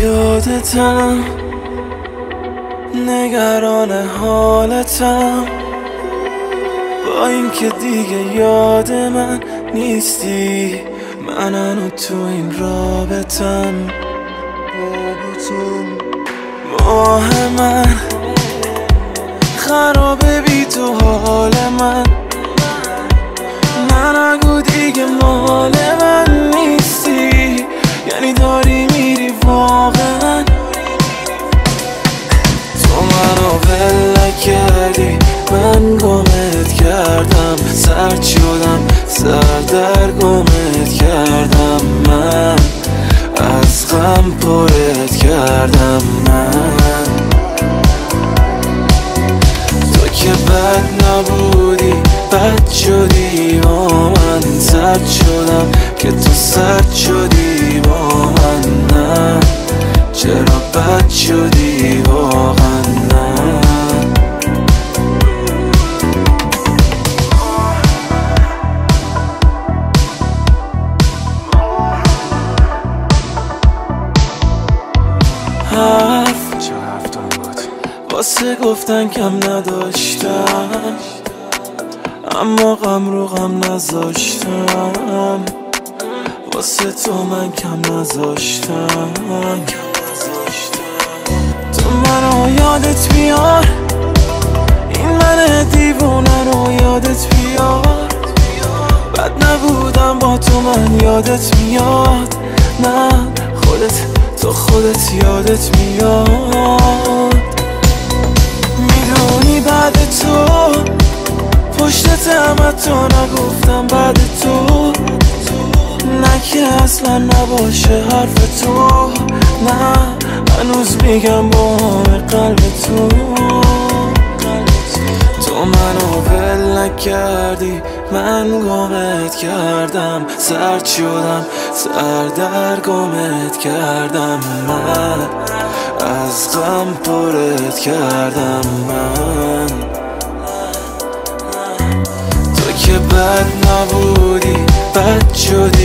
یادتم، نگران حالتم، با اینکه دیگه یاد من نیستی. من هنو تو این رابطم، ماه من خرابه بی تو حال من. نگو دیگه مال من نیستی، یعنی داری میری واقعا. تو منو ول نکردی، من گمت کردم، سرد شدم، سر در گمت کردم. من از غم پرت کردم. من تو که بد نبودی، بد شدی با من. سرد شدم که تو سرد شدی با من. نه چرا بد شدی واقعا. نه حرف واسه گفتن کم نداشتم، اما غم رو غم نذاشتم. واسه تو من کم نذاشتم. تو منو یادت بیار، این من دیوونه رو یادت بیار. بد نبودم با تو من یادت میاد. نه تو خودت یادت میاد. میدونی بعد تو پشتت هم تو نگفتم بعد تو. نه که اصلا نباشه حرف تو. نه هنوز میگم با همه قلب تو. تو منو ول نکردی، من گمت کردم، سرد شدم، سر در گمت کردم. من از غم پرت کردم. من تو که بد نبودی، بد شدی